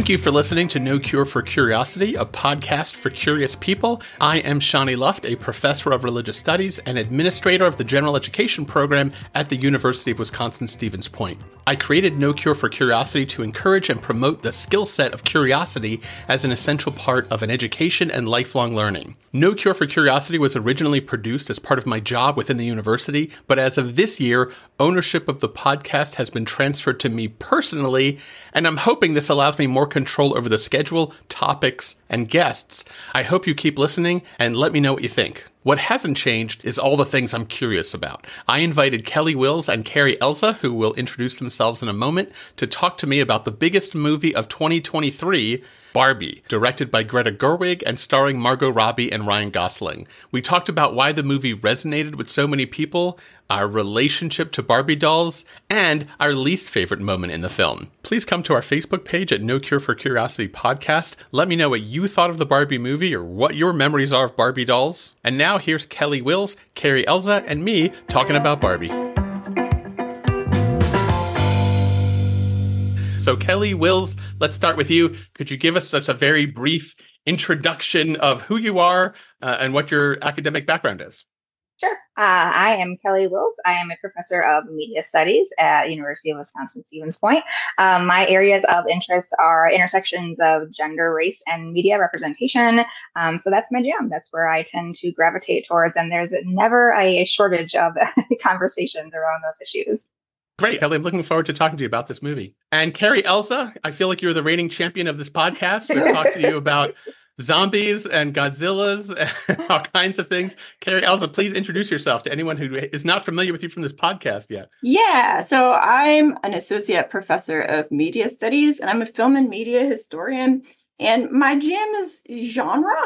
Thank you for listening to No Cure for Curiosity, a podcast for curious people. I am Shawnee Luft, a professor of religious studies and administrator of the general education program at the University of Wisconsin-Stevens Point. I created No Cure for Curiosity to encourage and promote the skill set of curiosity as an essential part of an education and lifelong learning. No Cure for Curiosity was originally produced as part of my job within the university, but as of this year, ownership of the podcast has been transferred to me personally, and I'm hoping this allows me more control over the schedule, topics, and guests. I hope you keep listening and let me know what you think. What hasn't changed is all the things I'm curious about. I invited Kelly Wills and Carrie Elza, who will introduce themselves in a moment, to talk to me about the biggest movie of 2023, Barbie, directed by Greta Gerwig and starring Margot Robbie and Ryan Gosling. We talked about why the movie resonated with so many people, our relationship to Barbie dolls, and our least favorite moment in the film. Please come to our Facebook page at No Cure for Curiosity Podcast. Let me know what you thought of the Barbie movie or what your memories are of Barbie dolls. And now here's Kelly Wills, Carrie Elza, and me talking about Barbie. So Kelly Wills, let's start with you. Could you give us just a very brief introduction of who you are and what your academic background is? Sure. I am Kelly Wills. I am a professor of media studies at University of Wisconsin-Stevens Point. My areas of interest are intersections of gender, race, and media representation. So that's my jam. That's where I tend to gravitate towards. And there's never a shortage of conversations around those issues. Great, Kelly. I'm looking forward to talking to you about this movie. And Carrie Elza, I feel like you're the reigning champion of this podcast. We've talked to you about zombies and Godzillas and all kinds of things. Carrie Elza, please introduce yourself to anyone who is not familiar with you from this podcast yet. Yeah, so I'm an associate professor of media studies, and I'm a film and media historian. And my jam is genre,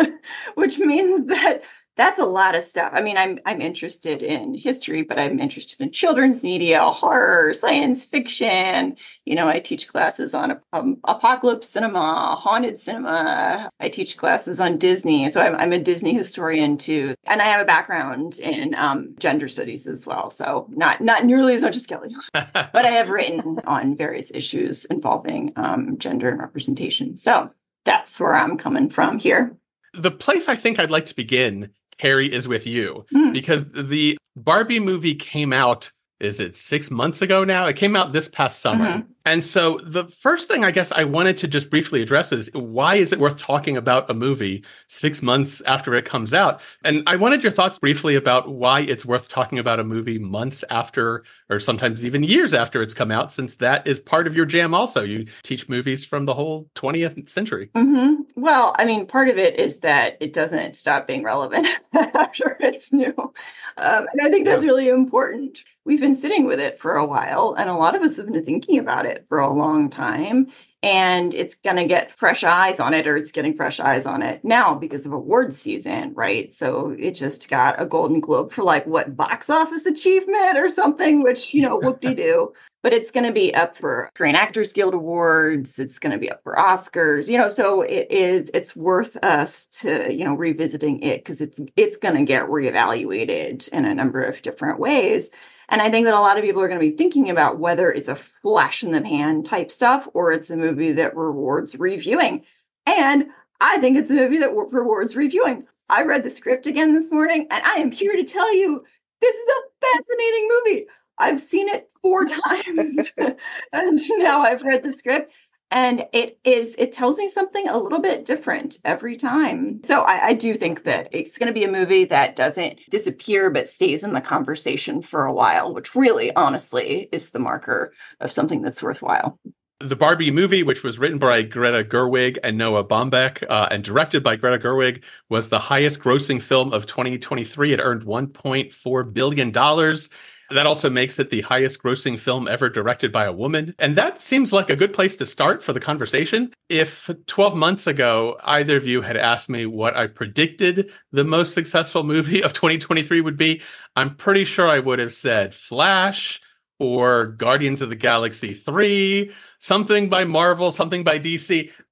which means that that's a lot of stuff. I mean, I'm interested in history, but I'm interested in children's media, horror, science fiction. You know, I teach classes on apocalypse cinema, haunted cinema. I teach classes on Disney. So I'm a Disney historian too. And I have a background in gender studies as well. So not nearly as much as Kelly, but I have written on various issues involving gender and representation. So that's where I'm coming from here. The place I think I'd like to begin, Carrie, is with you, because the Barbie movie came out, is it 6 months ago now? It came out this past summer. Mm-hmm. And so the first thing I guess I wanted to just briefly address is, why is it worth talking about a movie 6 months after it comes out? And I wanted your thoughts briefly about why it's worth talking about a movie months after, or sometimes even years after it's come out, since that is part of your jam also. You teach movies from the whole 20th century. Mm-hmm. Well, I mean, part of it is that it doesn't stop being relevant after it's new. And I think that's really important. We've been sitting with it for a while, and a lot of us have been thinking about it for a long time. And it's going to get fresh eyes on it, or it's getting fresh eyes on it now because of awards season, right? So it just got a Golden Globe for box office achievement or something, which, whoop-de-doo. But it's going to be up for Screen Actors Guild Awards. It's going to be up for Oscars, so it's worth us to, revisiting it, because it's going to get reevaluated in a number of different ways. And I think that a lot of people are going to be thinking about whether it's a flash in the pan type stuff, or it's a movie that rewards reviewing. And I think it's a movie that rewards reviewing. I read the script again this morning, and I am here to tell you, this is a fascinating movie. I've seen it 4 times, and now I've read the script, and it tells me something a little bit different every time. So I do think that it's going to be a movie that doesn't disappear, but stays in the conversation for a while, which really, honestly, is the marker of something that's worthwhile. The Barbie movie, which was written by Greta Gerwig and Noah Baumbach and directed by Greta Gerwig, was the highest grossing film of 2023. It earned $1.4 billion. That also makes it the highest grossing film ever directed by a woman. And that seems like a good place to start for the conversation. If 12 months ago, either of you had asked me what I predicted the most successful movie of 2023 would be, I'm pretty sure I would have said Flash or Guardians of the Galaxy 3, something by Marvel, something by DC.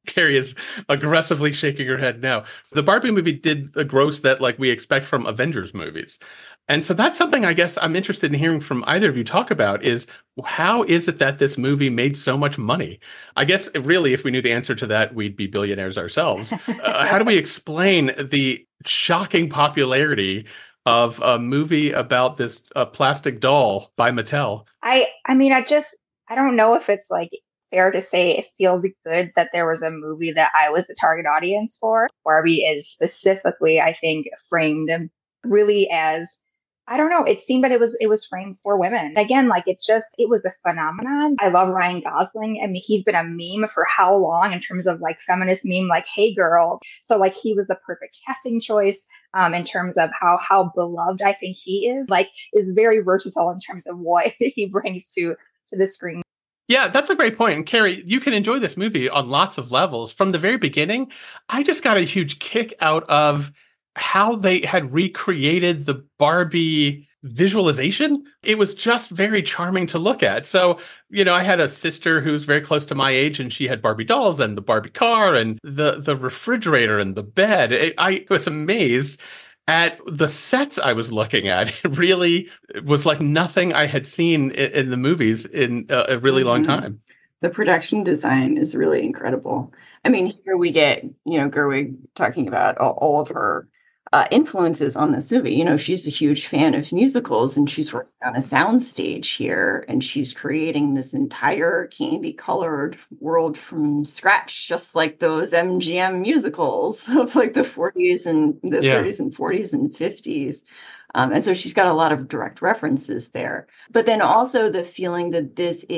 Carrie is aggressively shaking her head no. The Barbie movie did the gross that like we expect from Avengers movies. And so that's something I guess I'm interested in hearing from either of you talk about is how is it that this movie made so much money? I guess really, if we knew the answer to that, we'd be billionaires ourselves. How do we explain the shocking popularity of a movie about this plastic doll by Mattel? I mean, I don't know if it's like fair to say it feels good that there was a movie that I was the target audience for. Barbie is specifically, I think, framed really as, I don't know, it seemed that it was framed for women. Again, like it was a phenomenon. I love Ryan Gosling. I mean, he's been a meme for how long in terms of like feminist meme, like, hey girl. So like he was the perfect casting choice in terms of how beloved I think he is very versatile in terms of what he brings to the screen. Yeah, that's a great point. And Carrie, you can enjoy this movie on lots of levels. From the very beginning, I just got a huge kick out of how they had recreated the Barbie visualization. It was just very charming to look at. So, I had a sister who's very close to my age, and she had Barbie dolls and the Barbie car and the refrigerator and the bed. I was amazed at the sets I was looking at. It really was like nothing I had seen in the movies in a really long time. The production design is really incredible. I mean, here we get, Gerwig talking about all of her influences on this movie. She's a huge fan of musicals, and she's working on a soundstage here, and she's creating this entire candy-colored world from scratch, just like those MGM musicals of like the 40s and the 30s and 40s and 50s. And so she's got a lot of direct references there. But then also the feeling that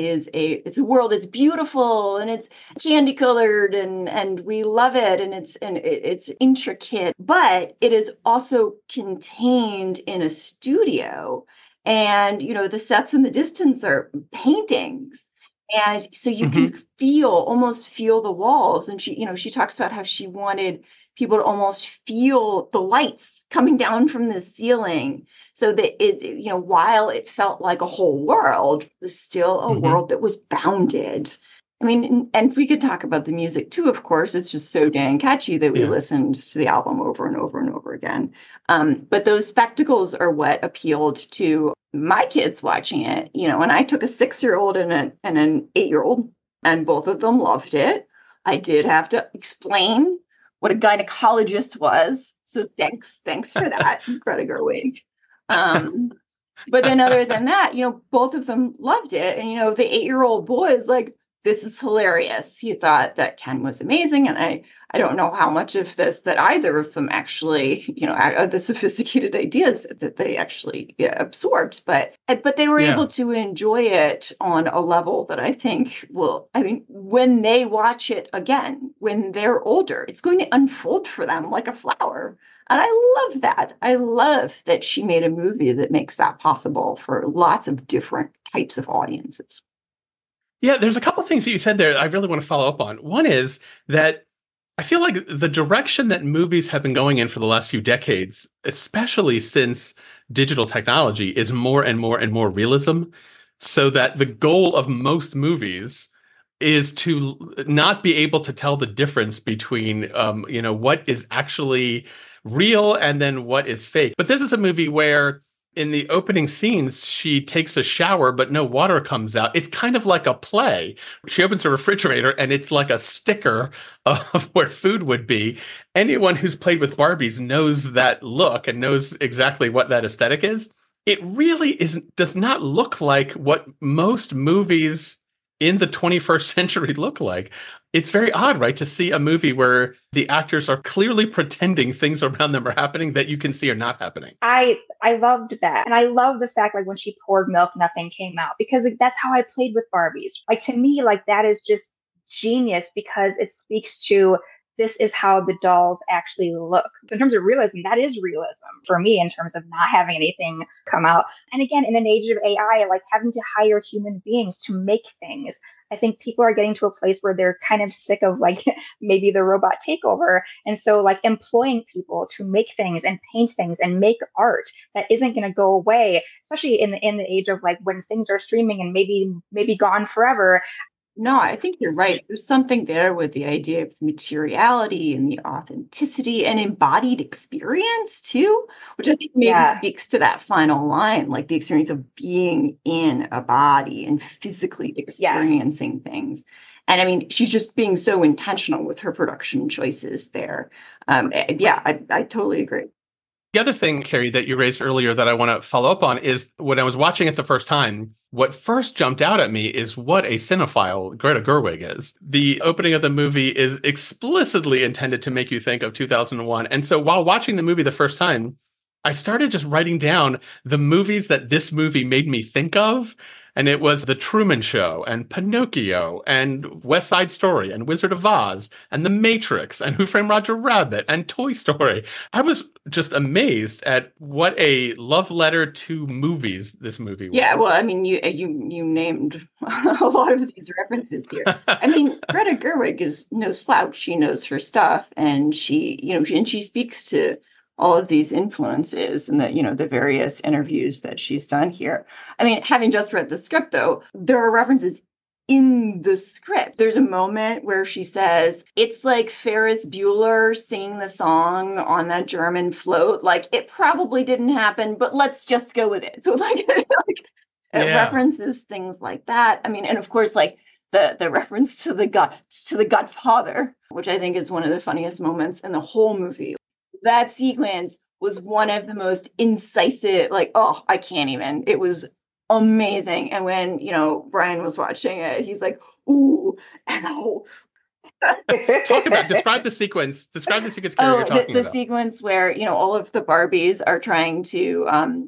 it's a world that's beautiful and it's candy colored and we love it and it's intricate, but it is also contained in a studio. And, the sets in the distance are paintings. And so you can almost feel the walls. And she talks about how she wanted people to almost feel the lights coming down from the ceiling, so that it, while it felt like a whole world, it was still a world that was bounded. I mean, and we could talk about the music too, of course. It's just so dang catchy that we listened to the album over and over and over again. But those spectacles are what appealed to my kids watching it, and I took a 6-year-old and an 8-year-old, and both of them loved it. I did have to explain what a gynecologist was. So thanks for that, Greta Gerwig. But then other than that, both of them loved it. And, the 8-year-old boy is like, this is hilarious. He thought that Ken was amazing. And I don't know how much of this that either of them actually, the sophisticated ideas that they actually absorbed, but they were able to enjoy it on a level that I think when they watch it again, when they're older, it's going to unfold for them like a flower. And I love that. I love that she made a movie that makes that possible for lots of different types of audiences. Yeah, there's a couple of things that you said there I really want to follow up on. One is that I feel like the direction that movies have been going in for the last few decades, especially since digital technology, is more and more and more realism. So that the goal of most movies is to not be able to tell the difference between, what is actually real and then what is fake. But this is a movie where in the opening scenes, she takes a shower, but no water comes out. It's kind of like a play. She opens a refrigerator and it's like a sticker of where food would be. Anyone who's played with Barbies knows that look and knows exactly what that aesthetic is. It really does not look like what most movies in the 21st century look like. It's very odd, right, to see a movie where the actors are clearly pretending things around them are happening that you can see are not happening. I loved that. And I love the fact, like, when she poured milk, nothing came out, because that's how I played with Barbies. Like, to me, like, that is just genius, because it speaks to this is how the dolls actually look. In terms of realism, that is realism for me, in terms of not having anything come out. And again, in an age of AI, like having to hire human beings to make things, I think people are getting to a place where they're kind of sick of like maybe the robot takeover. And so like employing people to make things and paint things and make art that isn't going to go away, especially in the age of like when things are streaming and maybe gone forever. No, I think you're right. There's something there with the idea of the materiality and the authenticity and embodied experience too, which I think maybe speaks to that final line, like the experience of being in a body and physically experiencing things. And I mean, she's just being so intentional with her production choices there. I totally agree. The other thing, Carrie, that you raised earlier that I want to follow up on is when I was watching it the first time, what first jumped out at me is what a cinephile Greta Gerwig is. The opening of the movie is explicitly intended to make you think of 2001. And so while watching the movie the first time, I started just writing down the movies that this movie made me think of. And it was The Truman Show and Pinocchio and West Side Story and Wizard of Oz and The Matrix and Who Framed Roger Rabbit and Toy Story. I was just amazed at what a love letter to movies this movie was. Yeah, well, I mean, you named a lot of these references here. I mean, Greta Gerwig is no slouch. She knows her stuff, and she speaks to all of these influences and the various interviews that she's done here. I mean, having just read the script, though, there are references in the script. There's a moment where she says, it's like Ferris Bueller singing the song on that German float. Like, it probably didn't happen, but let's just go with it. So it references things like that. I mean, and of course, like the reference to the Godfather, which I think is one of the funniest moments in the whole movie. That sequence was one of the most incisive, I can't even. It was amazing. And when, Brian was watching it, he's like, ooh, ow. Describe the sequence. Describe the sequence you're talking about. The sequence where, all of the Barbies are trying to,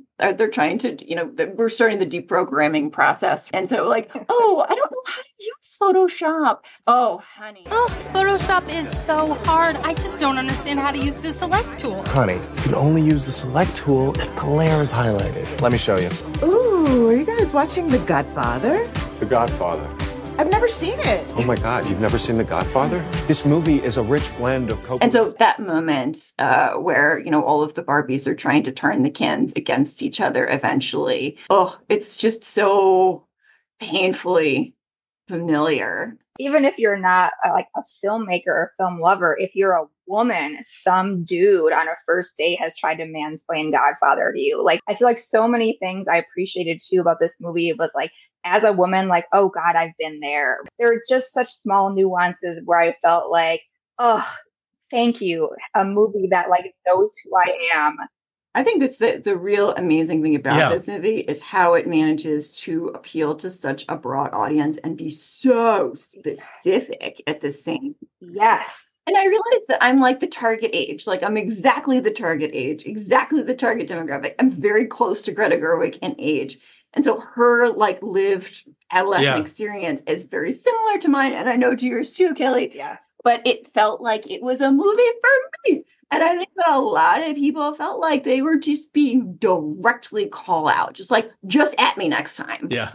we're starting the deprogramming process. And so I don't know how to use Photoshop. Oh, honey. Oh, Photoshop is so hard. I just don't understand how to use the select tool. Honey, you can only use the select tool if the layer is highlighted. Let me show you. Ooh, are you guys watching The Godfather? The Godfather. I've never seen it. Oh my God, you've never seen The Godfather? This movie is a rich blend of Coppola. And so that moment where, all of the Barbies are trying to turn the Kens against each other eventually. Oh, it's just so painfully familiar. Even if you're not a filmmaker or film lover, if you're a woman, some dude on a first date has tried to mansplain Godfather to you. I feel like so many things I appreciated too about this movie was as a woman, oh God, I've been there. There are just such small nuances where I felt like, oh, thank you. A movie that knows who I am. I think that's the real amazing thing about this movie is how it manages to appeal to such a broad audience and be so specific at the same. Yes. And I realized that I'm the target age. I'm exactly the target age, exactly the target demographic. I'm very close to Greta Gerwig in age. And so her lived adolescent experience is very similar to mine. And I know to yours too, Kelly. Yeah. But it felt like it was a movie for me. And I think that a lot of people felt like they were just being directly call out, just at me next time. Yeah.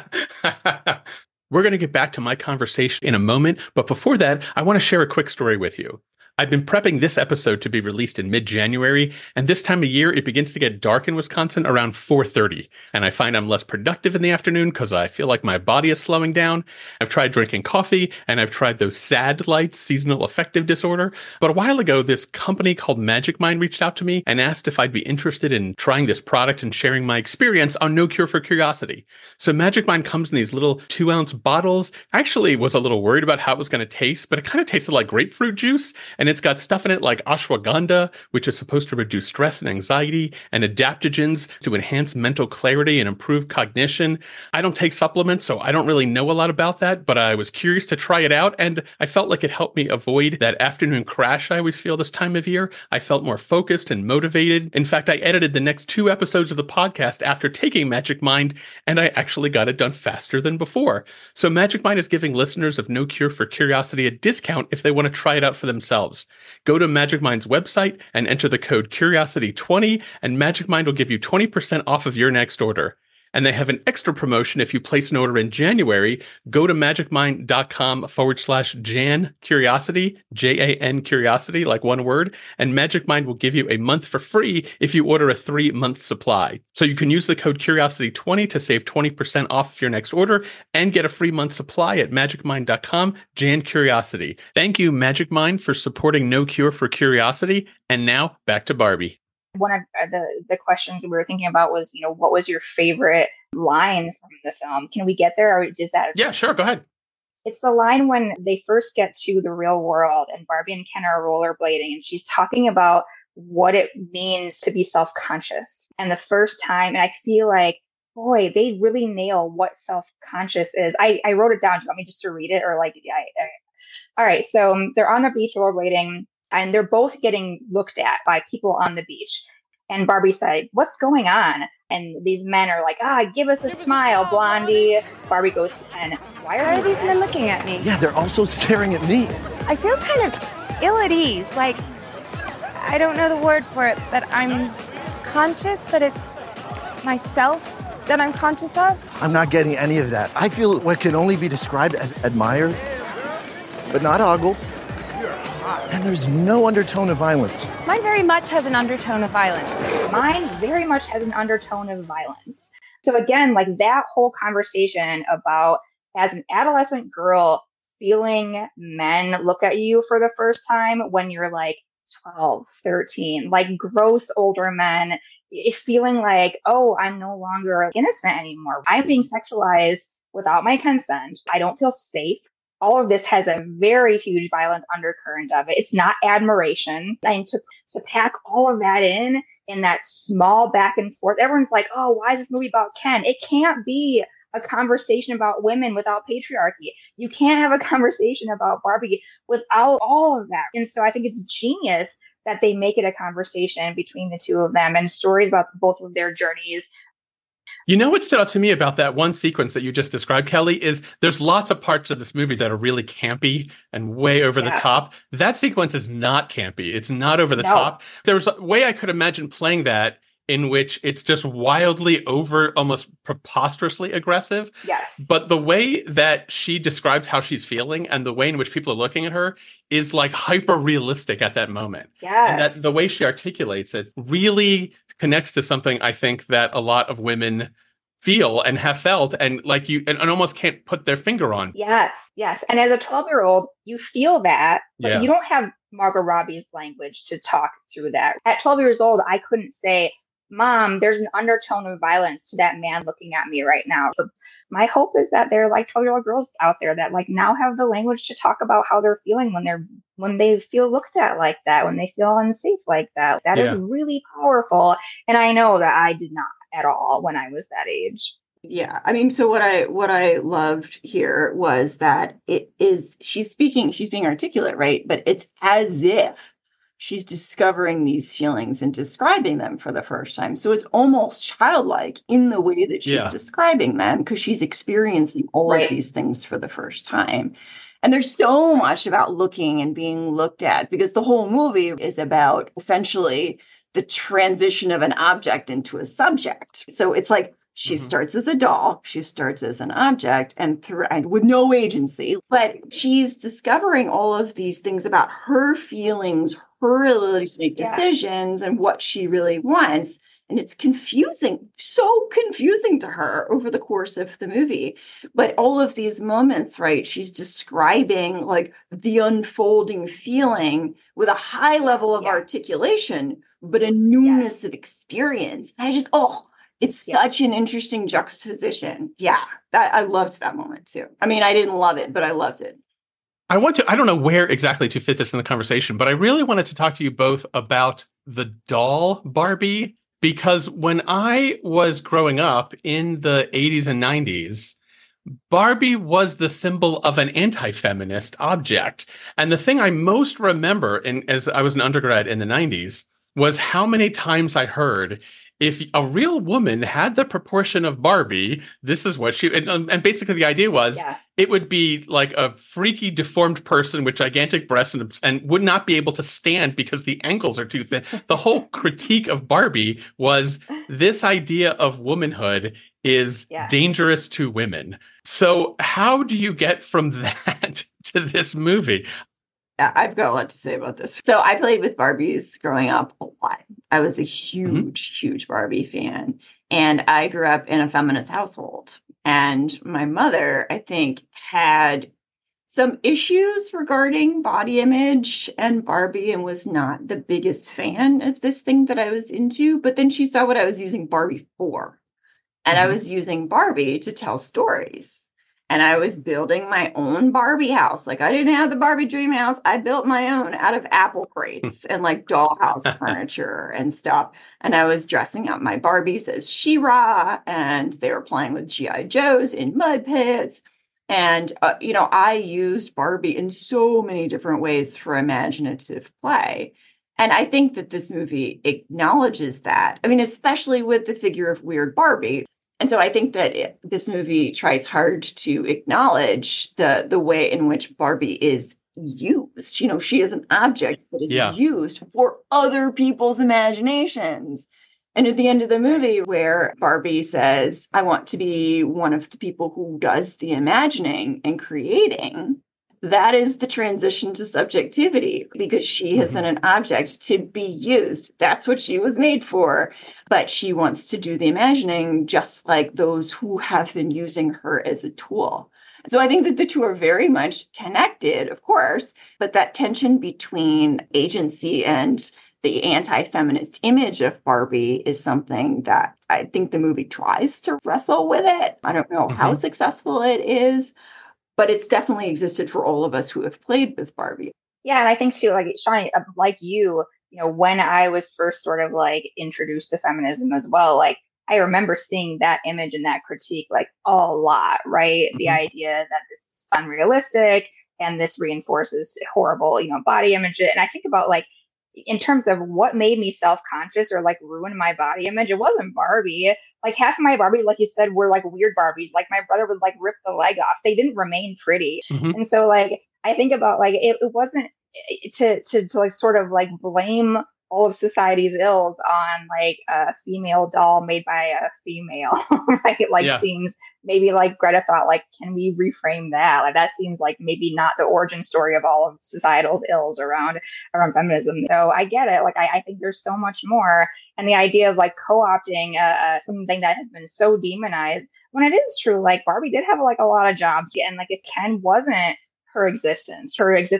We're going to get back to my conversation in a moment. But before that, I want to share a quick story with you. I've been prepping this episode to be released in mid-January, and this time of year, it begins to get dark in Wisconsin around 4:30, and I find I'm less productive in the afternoon because I feel like my body is slowing down. I've tried drinking coffee, and I've tried those SAD lights, seasonal affective disorder, but a while ago, this company called Magic Mind reached out to me and asked if I'd be interested in trying this product and sharing my experience on No Cure for Curiosity. So Magic Mind comes in these little 2-ounce bottles. I actually was a little worried about how it was going to taste, but it kind of tasted like grapefruit juice, and it's got stuff in it like ashwagandha, which is supposed to reduce stress and anxiety, and adaptogens to enhance mental clarity and improve cognition. I don't take supplements, so I don't really know a lot about that, but I was curious to try it out, and I felt like it helped me avoid that afternoon crash I always feel this time of year. I felt more focused and motivated. In fact, I edited the next 2 episodes of the podcast after taking Magic Mind, and I actually got it done faster than before. So Magic Mind is giving listeners of No Cure for Curiosity a discount if they want to try it out for themselves. Go to Magic Mind's website and enter the code Curiosity20, and Magic Mind will give you 20% off of your next order. And they have an extra promotion. If you place an order in January, go to magicmind.com/Jan Curiosity, Jan Curiosity, like one word. And Magic Mind will give you a month for free if you order a 3-month supply. So you can use the code Curiosity20 to save 20% off your next order and get a free month supply at magicmind.com/Jan Curiosity. Thank you, Magic Mind, for supporting No Cure for Curiosity. And now back to Barbie. One of the questions we were thinking about was, what was your favorite line from the film? Can we get there, or is that? Yeah, sure. Go ahead. It's the line when they first get to the real world and Barbie and Ken are rollerblading, and she's talking about what it means to be self-conscious. And the first time, and I feel like, boy, they really nail what self-conscious is. I wrote it down. Do you want me just to read it, or like, all right. So they're on the beach rollerblading, and they're both getting looked at by people on the beach. And Barbie said, "What's going on?" And these men are like, give us a smile, Blondie. Barbie goes to Ken. Why are these men looking at me? Yeah, they're also staring at me. I feel kind of ill at ease. Like, I don't know the word for it, but I'm conscious, but it's myself that I'm conscious of. I'm not getting any of that. I feel what can only be described as admired, but not ogled. And there's no undertone of violence. Mine very much has an undertone of violence. Mine very much has an undertone of violence. So again, like that whole conversation about, as an adolescent girl, feeling men look at you for the first time when you're like 12, 13, like gross older men, feeling like, oh, I'm no longer innocent anymore. I'm being sexualized without my consent. I don't feel safe. All of this has a very huge violent undercurrent of it. It's not admiration. And to pack all of that in that small back and forth, everyone's like, oh, why is this movie about Ken? It can't be a conversation about women without patriarchy. You can't have a conversation about Barbie without all of that. And so I think it's genius that they make it a conversation between the two of them and stories about both of their journeys. You know what stood out to me about that one sequence that you just described, Kelly, is there's lots of parts of this movie that are really campy and way over the top. That sequence is not campy. It's not over the top. There's a way I could imagine playing that in which it's just wildly over, almost preposterously aggressive. Yes. But the way that she describes how she's feeling and the way in which people are looking at her is like hyper realistic at that moment. Yes. And that the way she articulates it really connects to something I think that a lot of women feel and have felt and like you and almost can't put their finger on. Yes. And as a 12-year-old, you feel that, but you don't have Margot Robbie's language to talk through that. At 12 years old, I couldn't say, Mom, there's an undertone of violence to that man looking at me right now. But my hope is that there are like 12-year-old girls out there that like now have the language to talk about how they're feeling when they feel looked at like that, when they feel unsafe like that. That is really powerful. And I know that I did not at all when I was that age. Yeah. I mean, so what I loved here was that she's being articulate, right? But it's as if she's discovering these feelings and describing them for the first time. So it's almost childlike in the way that she's describing them because she's experiencing all of these things for the first time. And there's so much about looking and being looked at because the whole movie is about essentially the transition of an object into a subject. So it's like she starts as a doll, she starts as an object and with no agency, but she's discovering all of these things about her feelings, her ability to make decisions and what she really wants. And it's confusing, so confusing to her over the course of the movie. But all of these moments, right, she's describing like the unfolding feeling with a high level of articulation, but a newness of experience. And I just, it's such an interesting juxtaposition. Yeah, I loved that moment too. I mean, I didn't love it, but I loved it. I don't know where exactly to fit this in the conversation, but I really wanted to talk to you both about the doll Barbie, because when I was growing up in the 80s and 90s, Barbie was the symbol of an anti-feminist object. And the thing I most remember as I was an undergrad in the 90s was how many times I heard, if a real woman had the proportion of Barbie, this is what she... And basically the idea was it would be like a freaky, deformed person with gigantic breasts and would not be able to stand because the ankles are too thin. The whole critique of Barbie was this idea of womanhood is dangerous to women. So how do you get from that to this movie? I've got a lot to say about this. So I played with Barbies growing up a lot. I was a huge Barbie fan. And I grew up in a feminist household. And my mother, I think, had some issues regarding body image and Barbie and was not the biggest fan of this thing that I was into. But then she saw what I was using Barbie for. And I was using Barbie to tell stories. And I was building my own Barbie house. Like, I didn't have the Barbie dream house. I built my own out of apple crates and like dollhouse furniture and stuff. And I was dressing up my Barbies as She-Ra, and they were playing with G.I. Joes in mud pits. And, I used Barbie in so many different ways for imaginative play. And I think that this movie acknowledges that. I mean, especially with the figure of Weird Barbie. And so I think that this movie tries hard to acknowledge the way in which Barbie is used. She is an object that is used for other people's imaginations. And at the end of the movie, where Barbie says, I want to be one of the people who does the imagining and creating, that is the transition to subjectivity, because she isn't an object to be used. That's what she was made for. But she wants to do the imagining just like those who have been using her as a tool. So I think that the two are very much connected, of course, but that tension between agency and the anti-feminist image of Barbie is something that I think the movie tries to wrestle with it. I don't know how successful it is, but it's definitely existed for all of us who have played with Barbie. Yeah, and I think too, like Shawnee, like you, when I was first sort of like introduced to feminism as well, like I remember seeing that image and that critique like a lot, right? The idea that this is unrealistic and this reinforces horrible, body image. And I think about like, in terms of what made me self-conscious or like ruin my body image, it wasn't Barbie. Like half of my Barbies, like you said, were like weird Barbies. Like my brother would like rip the leg off. They didn't remain pretty. And so like, I think about like, it wasn't to like sort of like blame all of society's ills on like a female doll made by a female. Like it seems maybe like Greta thought like, can we reframe that? Like that seems like maybe not the origin story of all of societal's ills around feminism. So I get it. Like I think there's so much more. And the idea of like co-opting something that has been so demonized, when it is true, like Barbie did have like a lot of jobs, and like if Ken wasn't her existence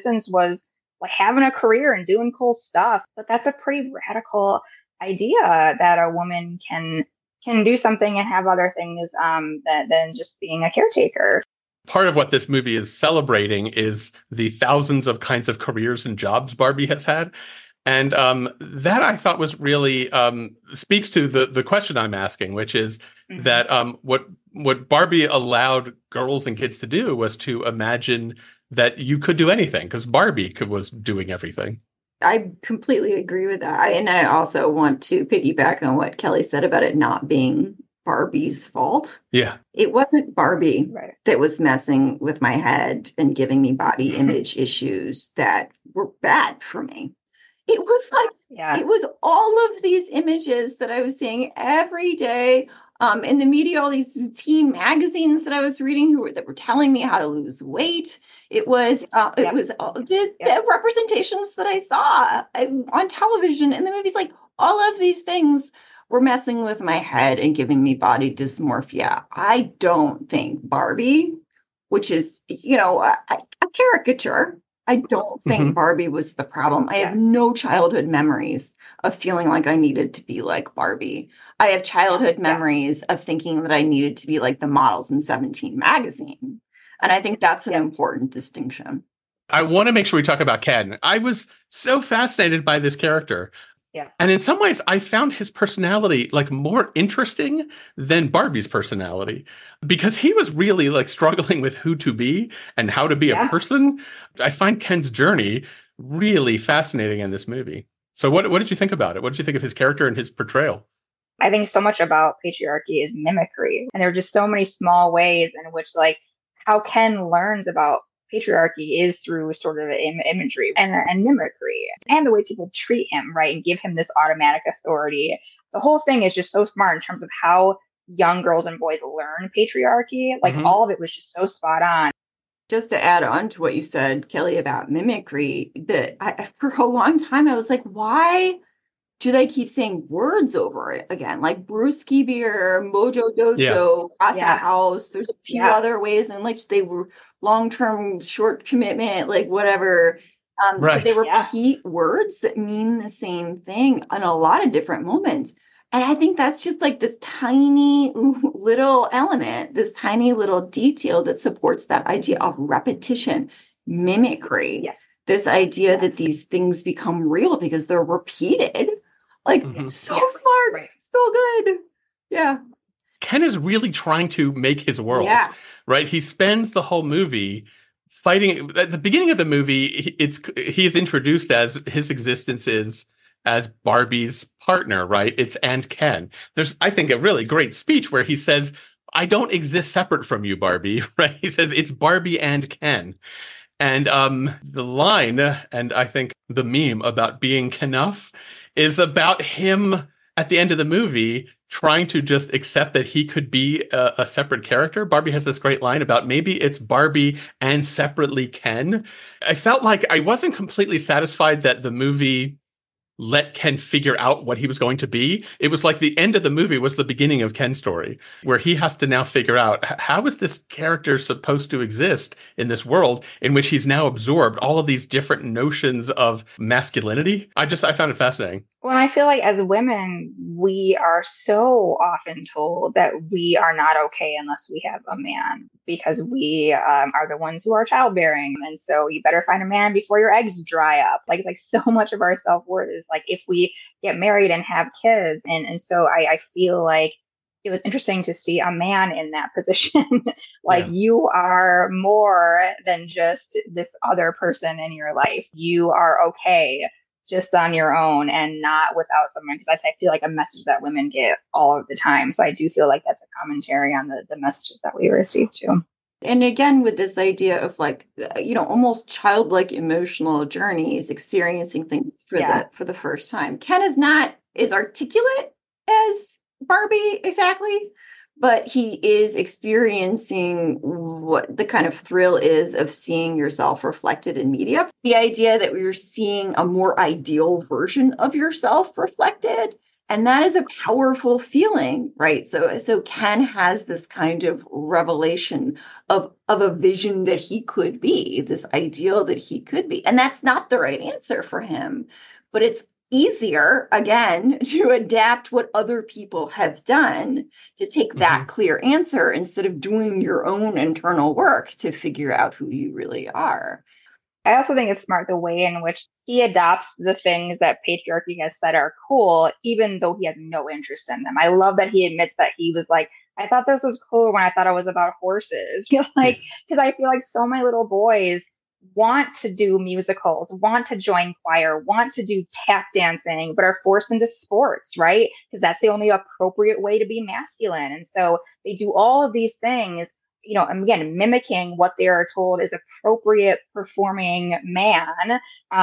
was like having a career and doing cool stuff. But that's a pretty radical idea that a woman can do something and have other things than just being a caretaker. Part of what this movie is celebrating is the thousands of kinds of careers and jobs Barbie has had. And that I thought was really speaks to the question I'm asking, which is that what Barbie allowed girls and kids to do was to imagine that you could do anything, because Barbie was doing everything. I completely agree with that. And I also want to piggyback on what Kelly said about it not being Barbie's fault. Yeah. It wasn't Barbie that was messing with my head and giving me body image issues that were bad for me. It was like, it was all of these images that I was seeing every day in the media, all these teen magazines that I was reading that were telling me how to lose weight. It was the representations that I saw on television in the movies. Like all of these things were messing with my head and giving me body dysmorphia. I don't think Barbie, which is, a caricature, I don't think Barbie was the problem. I have no childhood memories of feeling like I needed to be like Barbie. I have childhood memories of thinking that I needed to be like the models in 17 magazine. And I think that's an important distinction. I want to make sure we talk about Ken. I was so fascinated by this character. Yeah. And in some ways, I found his personality like more interesting than Barbie's personality, because he was really like struggling with who to be and how to be a person. I find Ken's journey really fascinating in this movie. So what did you think about it? What did you think of his character and his portrayal? I think so much about patriarchy is mimicry. And there are just so many small ways in which like how Ken learns about patriarchy is through sort of imagery and mimicry and the way people treat him, right? And give him this automatic authority. The whole thing is just so smart in terms of how young girls and boys learn patriarchy. Like all of it was just so spot on. Just to add on to what you said, Kelly, about mimicry, for a long time, I was like, why do they keep saying words over it again? Like brewski beer, mojo dojo, casa house. There's a few other ways in which they were long-term, short commitment, like whatever. But they repeat words that mean the same thing in a lot of different moments. And I think that's just like this tiny little element, this tiny little detail that supports that idea of repetition, mimicry, this idea that these things become real because they're repeated. Like, so smart, so good. Yeah. Ken is really trying to make his world, right? He spends the whole movie fighting. At the beginning of the movie, he is introduced as his existence is as Barbie's partner, right? It's and Ken. There's, I think, a really great speech where he says, I don't exist separate from you, Barbie, right? He says, it's Barbie and Ken. And the line, and I think the meme about being Kenough is about him at the end of the movie trying to just accept that he could be a separate character. Barbie has this great line about maybe it's Barbie and separately Ken. I felt like I wasn't completely satisfied that the movie let Ken figure out what he was going to be. It was like the end of the movie was the beginning of Ken's story, where he has to now figure out how is this character supposed to exist in this world in which he's now absorbed all of these different notions of masculinity. I found it fascinating. Well, I feel like as women, we are so often told that we are not okay unless we have a man, because we are the ones who are childbearing. And so you better find a man before your eggs dry up. Like so much of our self-worth is like if we get married and have kids. And so I feel like it was interesting to see a man in that position. You are more than just this other person in your life. You are okay just on your own and not without someone, because I feel like a message that women get all of the time. So I do feel like that's a commentary on the messages that we receive too. And again, with this idea of almost childlike emotional journeys, experiencing things for the first time. Ken is not as articulate as Barbie exactly, but he is experiencing what the kind of thrill is of seeing yourself reflected in media. The idea that we're seeing a more ideal version of yourself reflected. And that is a powerful feeling, right? So Ken has this kind of revelation of a vision that he could be, this ideal that he could be. And that's not the right answer for him, but it's easier, again, to adapt what other people have done, to take that clear answer instead of doing your own internal work to figure out who you really are. I also think it's smart the way in which he adopts the things that patriarchy has said are cool, even though he has no interest in them. I love that he admits that he was like, I thought this was cool when I thought it was about horses. Because I feel like so many little boys want to do musicals, want to join choir, want to do tap dancing, but are forced into sports, right? Because that's the only appropriate way to be masculine. And so they do all of these things, again, mimicking what they are told is appropriate performing man,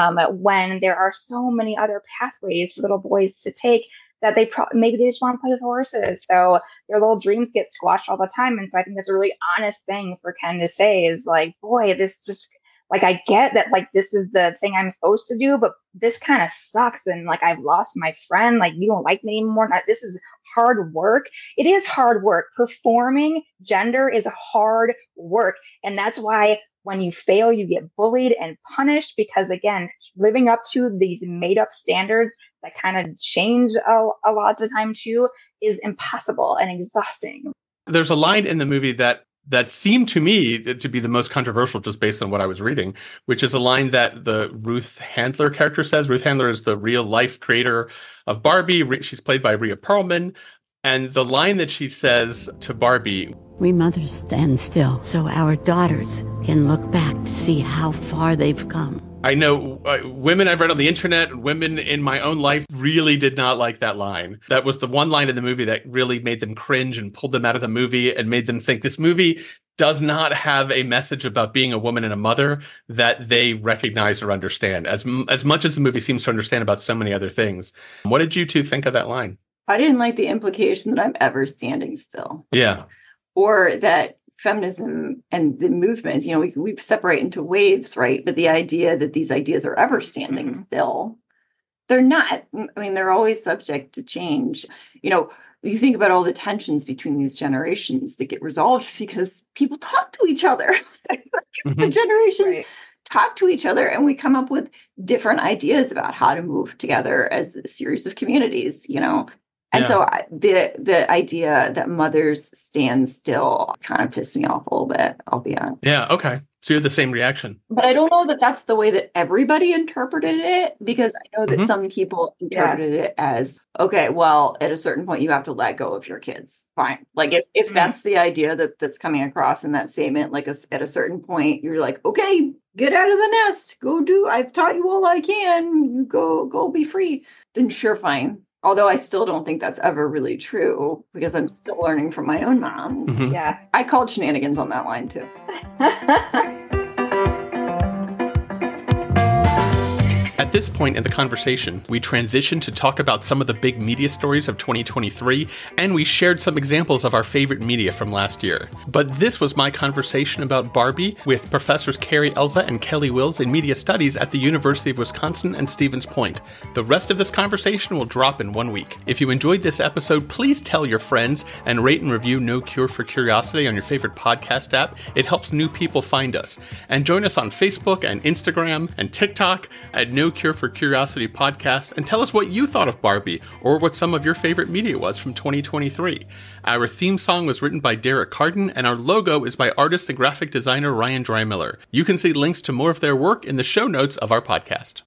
when there are so many other pathways for little boys to take that maybe they just want to play with horses. So their little dreams get squashed all the time. And so I think that's a really honest thing for Ken to say is like, boy, this just I get that, this is the thing I'm supposed to do, but this kind of sucks. And I've lost my friend. You don't like me anymore. This is hard work. It is hard work. Performing gender is hard work. And that's why when you fail, you get bullied and punished, because again, living up to these made up standards that kind of change a lot of the time too is impossible and exhausting. There's a line in the movie that seemed to me to be the most controversial just based on what I was reading, which is a line that the Ruth Handler character says. Ruth Handler is the real life creator of Barbie. She's played by Rhea Perlman. And the line that she says to Barbie, "We mothers stand still so our daughters can look back to see how far they've come." I know women I've read on the internet, women in my own life really did not like that line. That was the one line in the movie that really made them cringe and pulled them out of the movie and made them think this movie does not have a message about being a woman and a mother that they recognize or understand, as much as the movie seems to understand about so many other things. What did you two think of that line? I didn't like the implication that I'm ever standing still. Yeah. Or that feminism and the movement, we separate into waves, right? But the idea that these ideas are ever standing still, they're not. I mean, they're always subject to change. You think about all the tensions between these generations that get resolved because people talk to each other. The generations talk to each other, and we come up with different ideas about how to move together as a series of communities, And so the idea that mothers stand still kind of pissed me off a little bit, I'll be honest. Yeah, okay. So you had the same reaction. But I don't know that that's the way that everybody interpreted it, because I know that some people interpreted it as, okay, well, at a certain point, you have to let go of your kids. Fine. Like if that's the idea that's coming across in that statement, like at a certain point, you're like, okay, get out of the nest. Go do, I've taught you all I can. You go be free. Then sure, fine. Although I still don't think that's ever really true because I'm still learning from my own mom. Mm-hmm. Yeah. I called shenanigans on that line too. At this point in the conversation, we transitioned to talk about some of the big media stories of 2023, and we shared some examples of our favorite media from last year. But this was my conversation about Barbie with Professors Carrie Elza and Kelly Wills in Media Studies at the University of Wisconsin and Stevens Point. The rest of this conversation will drop in 1 week. If you enjoyed this episode, please tell your friends and rate and review No Cure for Curiosity on your favorite podcast app. It helps new people find us. And join us on Facebook and Instagram and TikTok at No Cure for Curiosity podcast, and tell us what you thought of Barbie or what some of your favorite media was from 2023. Our theme song was written by Derek Carden, and our logo is by artist and graphic designer Ryan Drymiller. You can see links to more of their work in the show notes of our podcast.